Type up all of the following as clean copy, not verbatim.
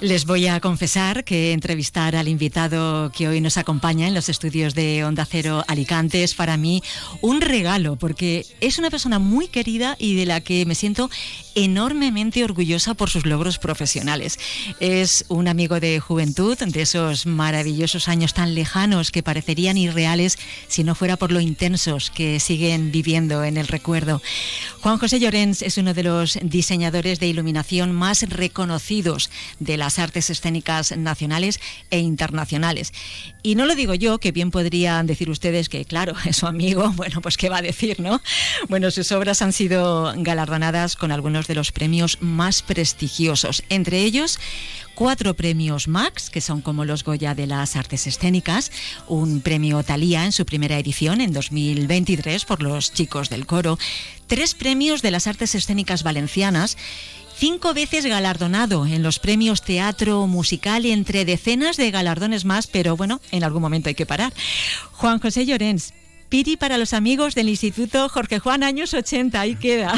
Les voy a confesar que entrevistar al invitado que hoy nos acompaña en los estudios de Onda Cero Alicante es para mí un regalo, porque es una persona muy querida y de la que me siento enormemente orgullosa por sus logros profesionales. Es un amigo de juventud, de esos maravillosos años tan lejanos que parecerían irreales si no fuera por lo intensos que siguen viviendo en el recuerdo. Juan José Llorens es uno de los diseñadores de iluminación más reconocidos de las artes escénicas nacionales e internacionales. Y no lo digo yo, que bien podrían decir ustedes que, claro, es su amigo, bueno, pues qué va a decir, ¿no? Bueno, sus obras han sido galardonadas con algunos de los premios más prestigiosos, entre ellos 4 premios Max, que son como los Goya de las artes escénicas, un premio Thalía en su primera edición en 2023 por los chicos del coro, 3 premios de las artes escénicas valencianas, 5 veces galardonado en los premios Teatro Musical, entre decenas de galardones más, pero bueno, en algún momento hay que parar. Juan José Llorens, Piri para los amigos del Instituto Jorge Juan, años 80, ahí queda.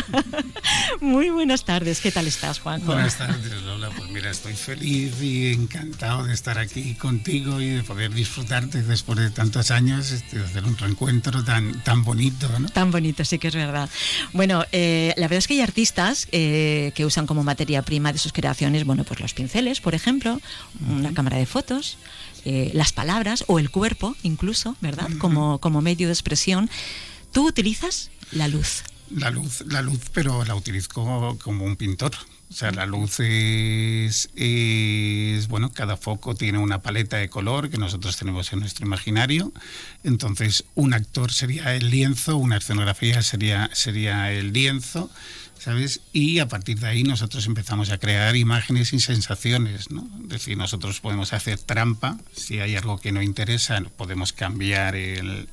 Muy buenas tardes, ¿qué tal estás, Juanjo? Buenas tardes, Lola. Pues mira, estoy feliz y encantado de estar aquí contigo y de poder disfrutarte después de tantos años, de hacer un reencuentro tan bonito, ¿no? Tan bonito, sí que es verdad. Bueno, la verdad es que hay artistas que usan como materia prima de sus creaciones, bueno, pues los pinceles, por ejemplo, una cámara de fotos, las palabras o el cuerpo incluso, ¿verdad? Como medio de expresión. ¿Tú utilizas la luz? La luz, pero la utilizo como un pintor. O sea, la luz es bueno, cada foco tiene una paleta de color que nosotros tenemos en nuestro imaginario. Entonces, un actor sería el lienzo, una escenografía sería el lienzo, ¿sabes? Y a partir de ahí nosotros empezamos a crear imágenes y sensaciones, ¿no? Es decir, nosotros podemos hacer trampa, si hay algo que no interesa, podemos cambiar el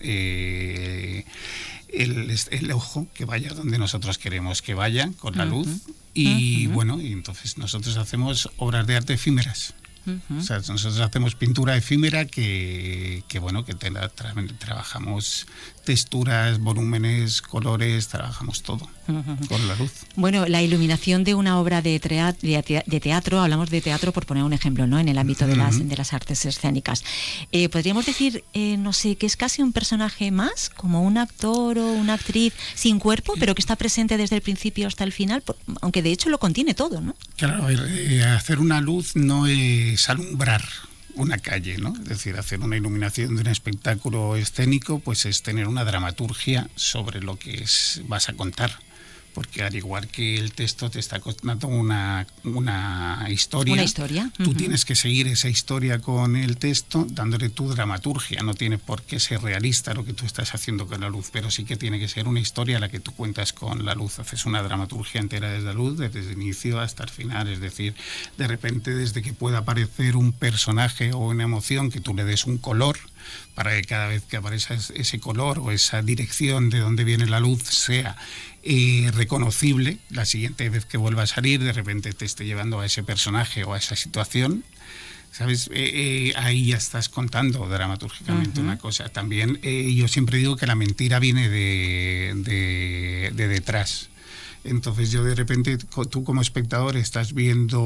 ojo que vaya donde nosotros queremos que vaya con la luz. Y bueno, y entonces nosotros hacemos obras de arte efímeras. O sea, nosotros hacemos pintura efímera que bueno, que trabajamos texturas, volúmenes, colores, trabajamos todo con la luz. Bueno, la iluminación de una obra de teatro, hablamos de teatro por poner un ejemplo, ¿no? En el ámbito de las artes escénicas. Podríamos decir, no sé, que es casi un personaje más, como un actor o una actriz sin cuerpo, pero que está presente desde el principio hasta el final, aunque de hecho lo contiene todo, ¿no? Claro, hacer una luz no es alumbrar una calle, ¿no? Es decir, hacer una iluminación de un espectáculo escénico, pues es tener una dramaturgia sobre lo que vas a contar. Porque al igual que el texto te está contando una historia. Una historia. Tú tienes que seguir esa historia con el texto, dándole tu dramaturgia. No tiene por qué ser realista lo que tú estás haciendo con la luz, pero sí que tiene que ser una historia la que tú cuentas con la luz. Haces una dramaturgia entera desde la luz, desde el inicio hasta el final. Es decir, de repente, desde que pueda aparecer un personaje o una emoción, que tú le des un color, para que cada vez que aparezca ese color o esa dirección de donde viene la luz sea reconocible, la siguiente vez que vuelva a salir, de repente te esté llevando a ese personaje o a esa situación, ¿sabes? Ahí ya estás contando dramatúrgicamente una cosa. También yo siempre digo que la mentira viene de detrás. Entonces yo de repente, tú como espectador estás viendo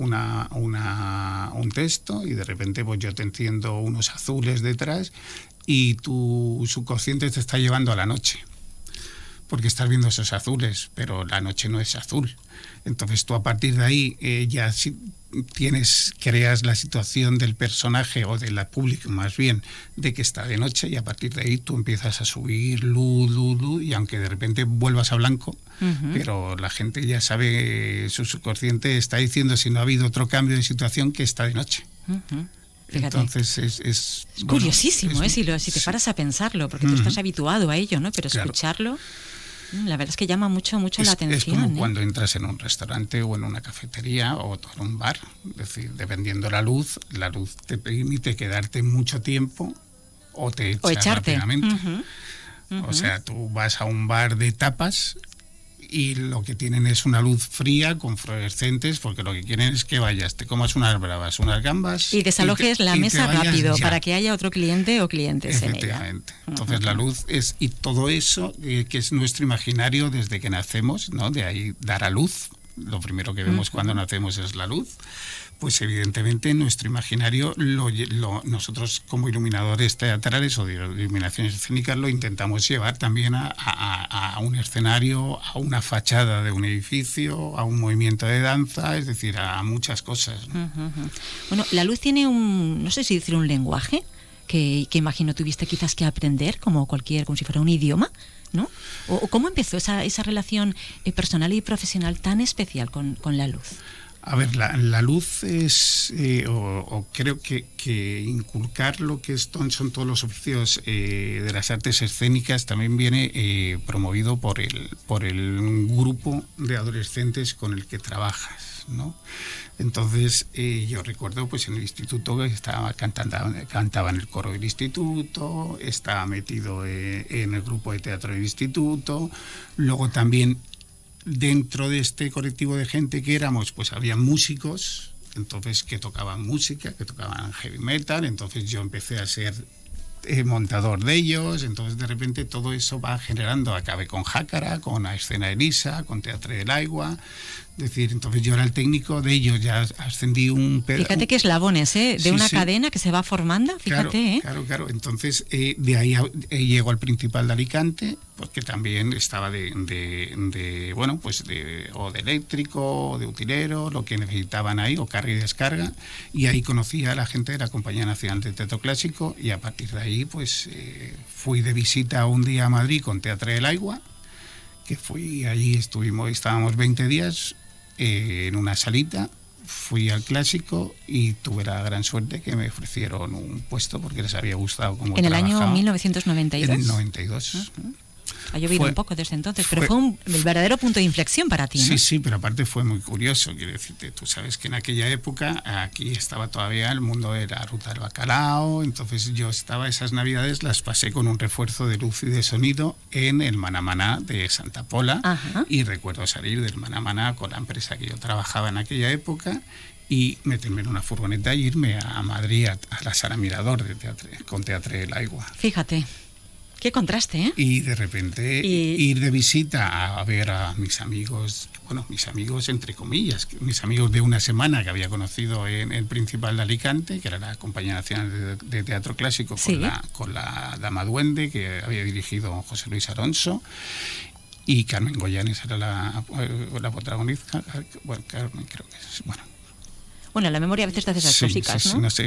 un texto y de repente pues yo te enciendo unos azules detrás y tu subconsciente te está llevando a la noche, porque estás viendo esos azules, pero la noche no es azul. Entonces tú a partir de ahí ya creas la situación del personaje o del público más bien de que está de noche, y a partir de ahí tú empiezas a subir luz, y aunque de repente vuelvas a blanco, pero la gente ya sabe, su subconsciente está diciendo, si no ha habido otro cambio de situación, que está de noche. Fíjate. Entonces es curiosísimo, bueno, si te paras a pensarlo, porque tú estás habituado a ello, ¿no? Pero escucharlo, la verdad es que llama mucho la atención. Es como cuando entras en un restaurante o en una cafetería o en un bar. Es decir, dependiendo la luz te permite quedarte mucho tiempo o te echa echarte rápidamente. O sea, tú vas a un bar de tapas y lo que tienen es una luz fría con fluorescentes, porque lo que quieren es que vayas, te comas unas bravas, unas gambas y desalojes la mesa rápido ya, para que haya otro cliente o clientes en ella. Efectivamente. Entonces la luz es, y todo eso que es nuestro imaginario desde que nacemos, ¿no? De ahí dar a luz. lo primero que vemos cuando nacemos es la luz, pues evidentemente en nuestro imaginario nosotros como iluminadores teatrales o de iluminaciones escénicas lo intentamos llevar también a un escenario, a una fachada de un edificio, a un movimiento de danza, es decir, a muchas cosas, ¿no? Bueno, la luz tiene no sé si decir un lenguaje que imagino tuviste quizás que aprender como si fuera un idioma, ¿no? ¿O cómo empezó esa relación personal y profesional tan especial con la luz? A ver, la luz es, creo que inculcar lo que son todos los oficios de las artes escénicas también viene promovido por el grupo de adolescentes con el que trabajas, ¿no? Entonces yo recuerdo pues en el instituto que cantaba en el coro del instituto, estaba metido en el grupo de teatro del instituto, luego también dentro de este colectivo de gente que éramos, pues había músicos, entonces que tocaban música, que tocaban heavy metal, entonces yo empecé a ser montador de ellos, entonces de repente todo eso va generando, acabé con Jácara, con la Escena Elisa, con Teatre del Aigua, es decir, entonces yo era el técnico de ellos, ya ascendí Fíjate que eslabones, de una cadena que se va formando, fíjate. Claro, entonces de ahí llego al Principal de Alicante, porque también estaba o de eléctrico, o de utilero, lo que necesitaban ahí, o carga y descarga, y ahí conocí a la gente de la Compañía Nacional de Teatro Clásico, y a partir de ahí pues fui de visita un día a Madrid con Teatre del Aigua, que fui allí, estábamos 20 días en una salita, fui al Clásico y tuve la gran suerte que me ofrecieron un puesto porque les había gustado cómo trabajaba. ¿En el año 1992? En el 92. Ha llovido un poco desde entonces, pero fue el verdadero punto de inflexión para ti, ¿no? Sí, pero aparte fue muy curioso, quiero decirte, tú sabes que en aquella época aquí estaba todavía el mundo de la Ruta del Bacalao, entonces yo esas navidades las pasé con un refuerzo de luz y de sonido en el Manamaná de Santa Pola. Ajá. Y recuerdo salir del Manamaná con la empresa que yo trabajaba en aquella época y meterme en una furgoneta e irme a Madrid a la Sala Mirador con Teatre del Aigua. Fíjate. Qué contraste, ¿eh? Y de repente ir de visita a ver a mis amigos entre comillas, mis amigos de una semana que había conocido en el Principal de Alicante, que era la Compañía Nacional de Teatro Clásico, con la Dama Duende, que había dirigido José Luis Alonso, y Carmen Goyanes era la protagonista. Bueno, Carmen creo que es, Bueno, la memoria a veces te hace esas cositas, ¿no? Sí, no sé.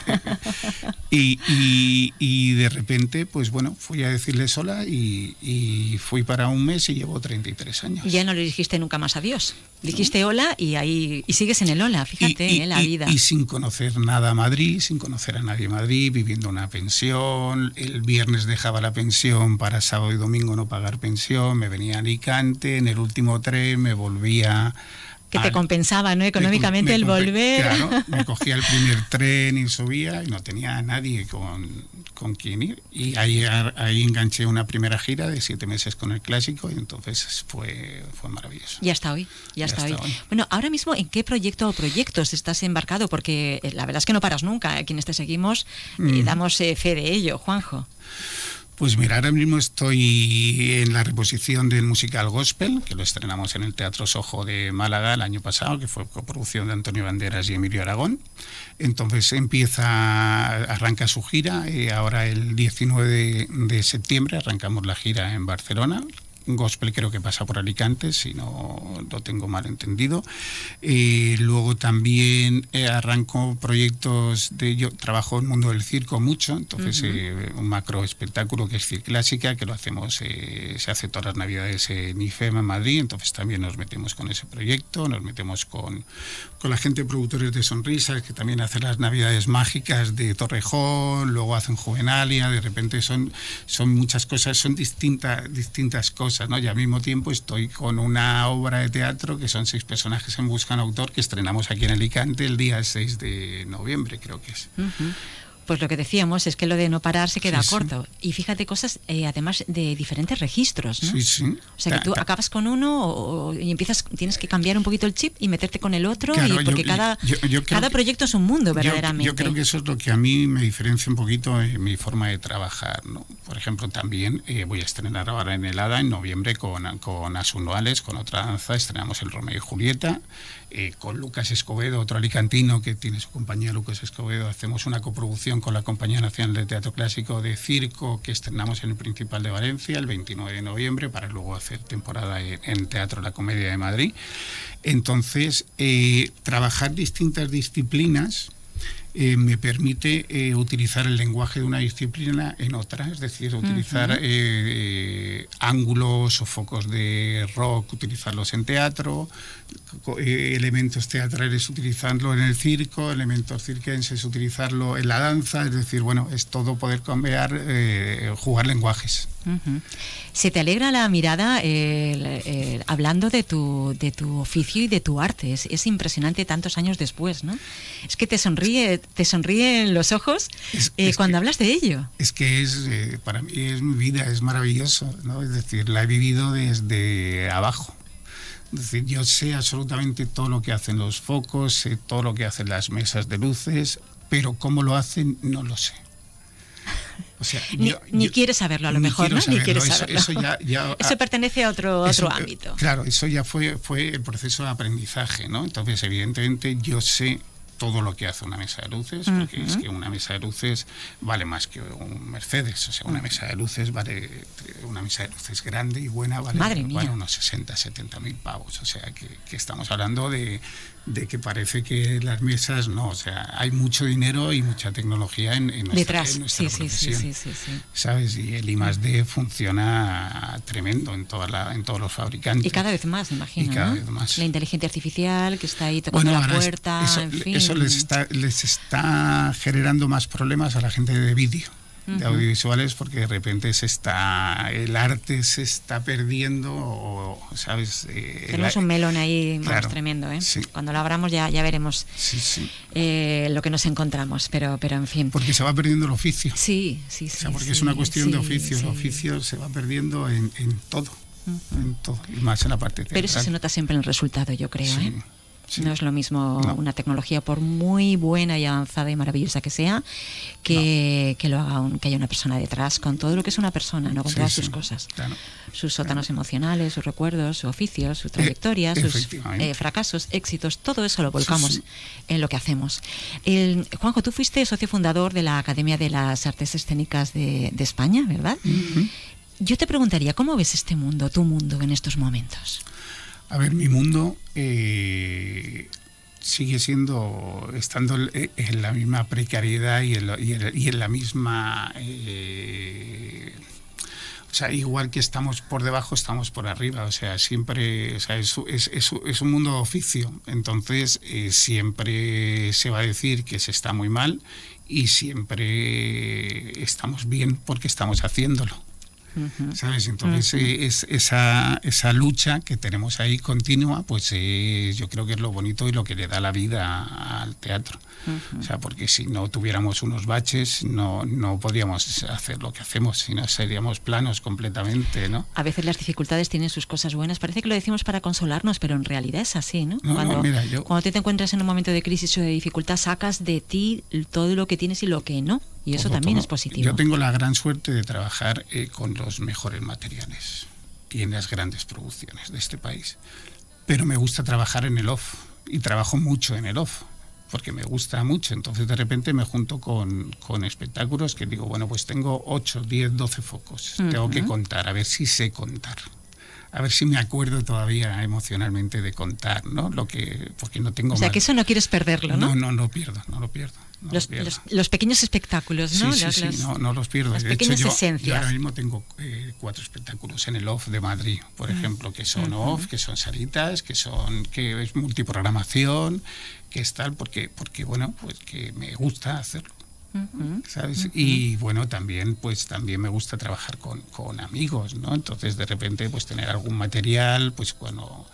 Y de repente, pues bueno, fui a decirles hola y fui para un mes y llevo 33 años. Y ya no le dijiste nunca más adiós. Dijiste hola y sigues en el hola, fíjate, la vida. Y sin conocer nada a Madrid, sin conocer a nadie en Madrid, viviendo una pensión. El viernes dejaba la pensión para sábado y domingo no pagar pensión. Me venía a Alicante, en el último tren me volvía... Que te compensaba, ¿no? Económicamente el volver. Claro, me cogía el primer tren y subía y no tenía a nadie con quien ir. Y ahí enganché una primera gira de 7 meses con el Clásico y entonces fue maravilloso. Ya está hoy. Bueno, ahora mismo, ¿en qué proyecto o proyectos estás embarcado? Porque la verdad es que no paras nunca. Quienes te seguimos damos fe de ello, Juanjo. Pues mira, ahora mismo estoy en la reposición del musical Gospel, que lo estrenamos en el Teatro Soho de Málaga el año pasado, que fue coproducción de Antonio Banderas y Emilio Aragón. Entonces arranca su gira, ahora el 19 de septiembre arrancamos la gira en Barcelona. Gospel creo que pasa por Alicante, si no lo tengo mal entendido. Luego también arranco proyectos yo trabajo en el mundo del circo mucho, entonces un macro espectáculo que es Circlásica, que lo hacemos, se hace todas las navidades en IFEM en Madrid, entonces también nos metemos con ese proyecto, nos metemos con la gente de Productores de Sonrisas, que también hace las navidades mágicas de Torrejón, luego hacen Juvenalia, de repente son muchas cosas, son distintas cosas, ¿no? Y al mismo tiempo estoy con una obra de teatro que son 6 personajes en busca de un autor que estrenamos aquí en Alicante el día 6 de noviembre, creo que es. Pues lo que decíamos es que lo de no parar se queda Sí, corto. Y fíjate, cosas además de diferentes registros, ¿no? Sí, sí. O sea, que tú acabas con uno y tienes que cambiar un poquito el chip y meterte con el otro, Claro, porque cada proyecto es un mundo, verdaderamente. Yo creo que eso es lo que a mí me diferencia un poquito en mi forma de trabajar, ¿no? Por ejemplo, también voy a estrenar ahora en el ADA en noviembre con Asunduales, con otra danza, estrenamos el Romeo y Julieta. Con Lucas Escobedo, otro alicantino que tiene su compañía Lucas Escobedo, hacemos una coproducción con la Compañía Nacional de Teatro Clásico de Circo que estrenamos en el Principal de Valencia el 29 de noviembre para luego hacer temporada en Teatro La Comedia de Madrid. Entonces, trabajar distintas disciplinas me permite utilizar el lenguaje de una disciplina en otra, es decir, utilizar ángulos o focos de rock, utilizarlos en teatro, elementos teatrales utilizarlo en el circo, elementos circenses utilizarlo en la danza, es decir, bueno, es todo poder cambiar, jugar lenguajes. Se te alegra la mirada hablando de tu oficio y de tu arte. Es impresionante tantos años después, ¿no? Es que te sonríen los ojos cuando hablas de ello. Es que para mí es mi vida, es maravilloso, ¿no? Es decir, la he vivido desde abajo. Es decir, yo sé absolutamente todo lo que hacen los focos, sé todo lo que hacen las mesas de luces, pero cómo lo hacen no lo sé. O sea, ni quieres saberlo, a lo mejor, ¿no? Ni quieres saberlo. Eso pertenece a otro ámbito. Claro, eso ya fue el proceso de aprendizaje, ¿no? Entonces, evidentemente, yo sé todo lo que hace una mesa de luces, porque es que una mesa de luces vale más que un Mercedes, o sea, una mesa de luces grande y buena vale unos 60, 70 mil pavos, o sea, que estamos hablando de que parece que las mesas no, o sea, hay mucho dinero y mucha tecnología en nuestra profesión, sí. ¿Sabes? Y el I+D funciona tremendo en todos los fabricantes. Y cada vez más, me imagino, y cada vez más. La inteligencia artificial que está ahí tocando la puerta, en fin. Eso les está generando más problemas a la gente de vídeo, de audiovisuales, porque de repente el arte se está perdiendo, ¿sabes? Tenemos un melón ahí más tremendo, ¿eh? Sí. Cuando lo abramos ya veremos lo que nos encontramos, pero en fin. Porque se va perdiendo el oficio. Sí. O sea, porque es una cuestión de oficio. El oficio se va perdiendo en todo. En todo, y más en la parte teatral. Pero eso se nota siempre en el resultado, yo creo, sí. ¿eh? Sí. No es lo mismo una tecnología, por muy buena y avanzada y maravillosa que sea, que lo haga que haya una persona detrás, con todo lo que es una persona, no con todas sus cosas, sus sótanos emocionales, sus recuerdos, su oficio, su trayectoria, sus fracasos, éxitos, todo eso lo volcamos en lo que hacemos. Juanjo, tú fuiste socio fundador de la Academia de las Artes Escénicas de España, ¿verdad? Yo te preguntaría, ¿cómo ves este mundo, tu mundo, en estos momentos? A ver, mi mundo sigue estando en la misma precariedad y en la misma... o sea, igual que estamos por debajo, estamos por arriba. O sea, siempre... O sea, es un mundo de oficio. Entonces, siempre se va a decir que se está muy mal y siempre estamos bien porque estamos haciéndolo. ¿Sabes? Entonces esa lucha que tenemos ahí continua, pues yo creo que es lo bonito y lo que le da la vida al teatro. O sea, porque si no tuviéramos unos baches no podríamos hacer lo que hacemos, si no seríamos planos completamente, ¿no? A veces las dificultades tienen sus cosas buenas, parece que lo decimos para consolarnos, pero en realidad es así, ¿no? Cuando te encuentras en un momento de crisis o de dificultad, sacas de ti todo lo que tienes y lo que no. Y eso también es positivo. Yo tengo la gran suerte de trabajar con los mejores materiales y en las grandes producciones de este país. Pero me gusta trabajar en el off y trabajo mucho en el off porque me gusta mucho. Entonces de repente me junto con espectáculos que digo, bueno, pues tengo 8, 10, 12 focos. Tengo que contar, a ver si sé contar. A ver si me acuerdo todavía emocionalmente de contar, ¿no? Porque no tengo. O sea, que eso no quieres perderlo, ¿no? No lo pierdo. Los pequeños espectáculos, ¿no? Sí, no los pierdo. Las de pequeñas hecho, esencias. Yo ahora mismo tengo 4 espectáculos en el OFF de Madrid, por ejemplo, que son OFF, que son salitas, que es multiprogramación, que es tal, porque bueno, pues que me gusta hacerlo. ¿Sabes? Y bueno, también me gusta trabajar con amigos, ¿no? Entonces de repente pues tener algún material, pues cuando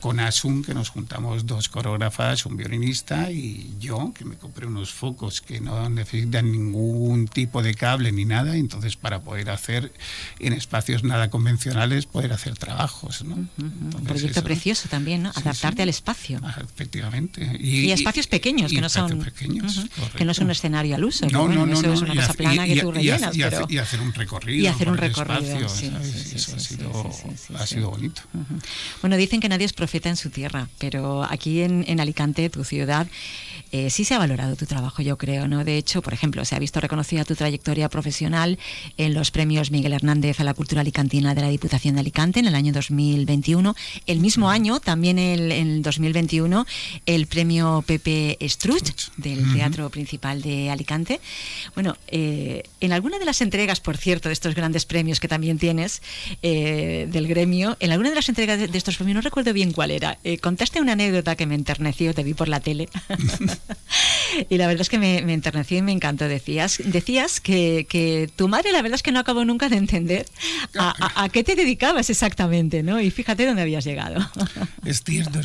con Asun, que nos juntamos 2 coreógrafas, un violinista y yo, que me compré unos focos que no necesitan ningún tipo de cable ni nada, entonces para poder hacer en espacios nada convencionales, poder hacer trabajos, ¿no? Un proyecto precioso también, ¿no? Adaptarte al espacio. Efectivamente. Y a espacios pequeños, que no son pequeños, que no es un escenario al uso. No, bueno, no, eso no. Es una cosa plana que tú rellenas. Y hacer un recorrido. Y hacer un recorrido. Eso ha sido bonito. Bueno, dicen que nadie es profeta en su tierra, pero aquí en Alicante, tu ciudad, sí se ha valorado tu trabajo, yo creo, ¿no? De hecho, por ejemplo, se ha visto reconocida tu trayectoria profesional en los premios Miguel Hernández a la cultura alicantina de la Diputación de Alicante en el año 2021. El mismo año, también en el 2021, el premio Pepe Estruch del Teatro Principal de Alicante. Bueno, en alguna de las entregas, por cierto, de estos grandes premios que también tienes del gremio, en alguna de las entregas de estos premios, no recuerdo bien cuál era, contaste una anécdota que me enterneció, te vi por la tele y la verdad es que me enterneció y me encantó. Decías que tu madre, la verdad es que no acabó nunca de entender a qué te dedicabas exactamente, ¿no? Y fíjate dónde habías llegado. Es cierto.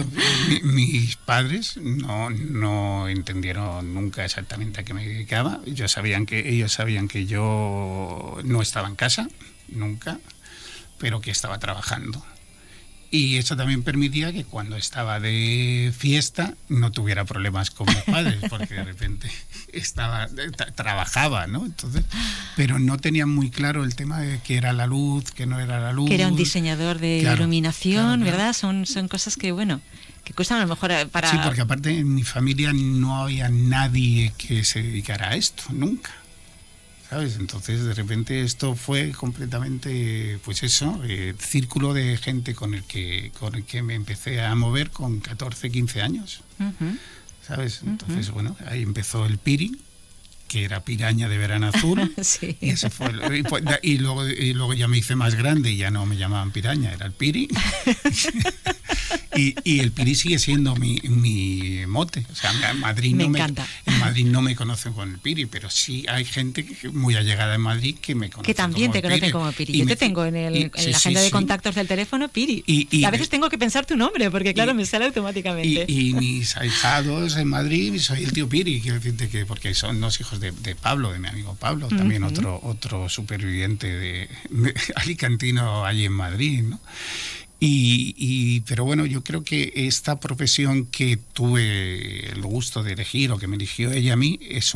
Mis padres no entendieron nunca exactamente a qué me dedicaba. Ellos sabían que yo no estaba en casa, nunca, pero que estaba trabajando. Y eso también permitía que cuando estaba de fiesta no tuviera problemas con mis padres, porque de repente trabajaba, ¿no? Entonces, pero no tenían muy claro el tema de qué era la luz, qué no era la luz. Que era un diseñador de iluminación, ¿verdad? Son cosas que, bueno, que cuestan a lo mejor para... Sí, porque aparte en mi familia no había nadie que se dedicara a esto, nunca. ¿Sabes? Entonces, de repente esto fue completamente, pues eso, círculo de gente con el que me empecé a mover con 14, 15 años. ¿Sabes? Entonces, bueno, ahí empezó el Piri, que era Piraña de Verano Azul. Sí. Y ese fue y luego ya me hice más grande y ya no me llamaban Piraña, era el Piri. Y el Piri sigue siendo mi mote. O sea, en Madrid no me conocen con el Piri, pero sí hay gente muy allegada en Madrid que me conoce. Que también te conocen como Piri. Yo te tengo en la agenda de contactos del teléfono Piri. Y a veces tengo que pensar tu nombre, porque claro, me sale automáticamente. Y mis ahijados en Madrid, soy el tío Piri, quiero decirte que porque son los hijos de Pablo, de mi amigo Pablo, también otro superviviente de alicantino allí en Madrid, ¿no? Pero bueno, yo creo que esta profesión que tuve el gusto de elegir o que me eligió ella a mí es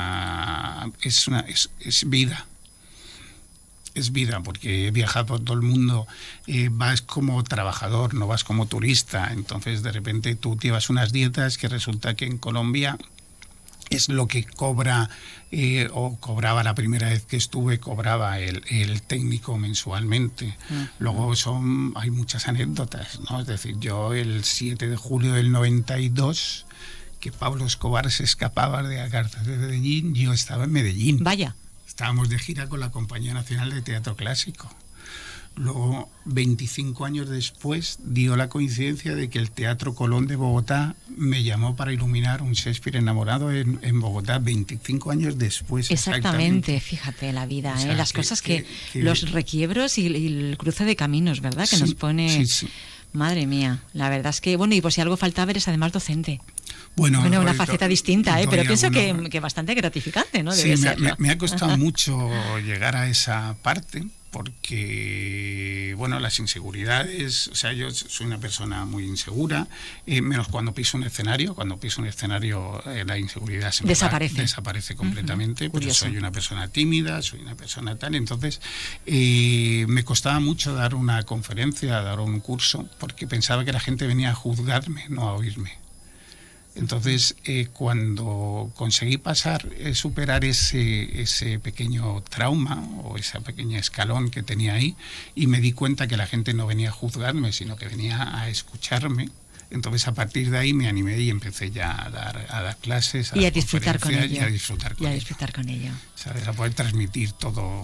vida. Es vida, porque he viajado por todo el mundo, vas como trabajador, no vas como turista. Entonces de repente tú llevas unas dietas que resulta que en Colombia es lo que cobra o cobraba la primera vez que estuve, cobraba el técnico mensualmente. Luego hay muchas anécdotas, ¿no? Es decir, yo el 7 de julio del 92, que Pablo Escobar se escapaba de la cárcel de Medellín, yo estaba en Medellín. Vaya. Estábamos de gira con la Compañía Nacional de Teatro Clásico. Luego, 25 años después, dio la coincidencia de que el Teatro Colón de Bogotá me llamó para iluminar un Shakespeare enamorado en Bogotá, 25 años después. Exactamente, fíjate la vida, o sea, las cosas que los requiebros y el cruce de caminos, ¿verdad? Que nos pone... Sí. Madre mía, la verdad es que, bueno, y por si algo faltaba, eres además docente. Bueno, una faceta distinta, pero pienso que bastante gratificante, ¿no? Debe serlo. Me ha costado mucho llegar a esa parte, porque, bueno, las inseguridades, o sea, yo soy una persona muy insegura, menos cuando piso un escenario. Cuando piso un escenario, la inseguridad desaparece completamente, pero soy una persona tímida, soy una persona tal. Entonces, me costaba mucho dar una conferencia, dar un curso, porque pensaba que la gente venía a juzgarme, no a oírme. Entonces, cuando conseguí superar ese pequeño trauma o esa pequeña escalón que tenía ahí, y me di cuenta que la gente no venía a juzgarme, sino que venía a escucharme, entonces a partir de ahí me animé y empecé ya a dar clases, y a disfrutar con ello. Y a disfrutar con ello. ¿Sabes? A poder transmitir todo...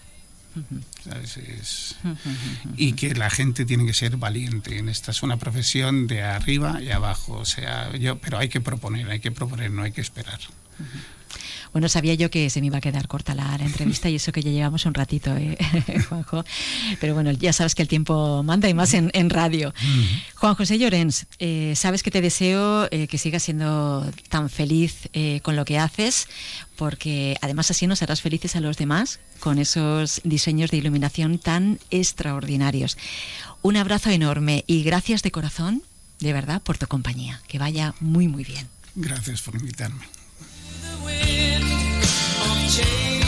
¿Sabes? Y que la gente tiene que ser valiente. Esta es una profesión de arriba y abajo, o sea, pero hay que proponer, no hay que esperar. Bueno, sabía yo que se me iba a quedar corta la entrevista y eso que ya llevamos un ratito, Juanjo. Pero bueno, ya sabes que el tiempo manda y más en radio. Juan José Llorens, sabes que te deseo que sigas siendo tan feliz con lo que haces, porque además así nos harás felices a los demás con esos diseños de iluminación tan extraordinarios. Un abrazo enorme y gracias de corazón, de verdad, por tu compañía. Que vaya muy, muy bien. Gracias por invitarme. Change.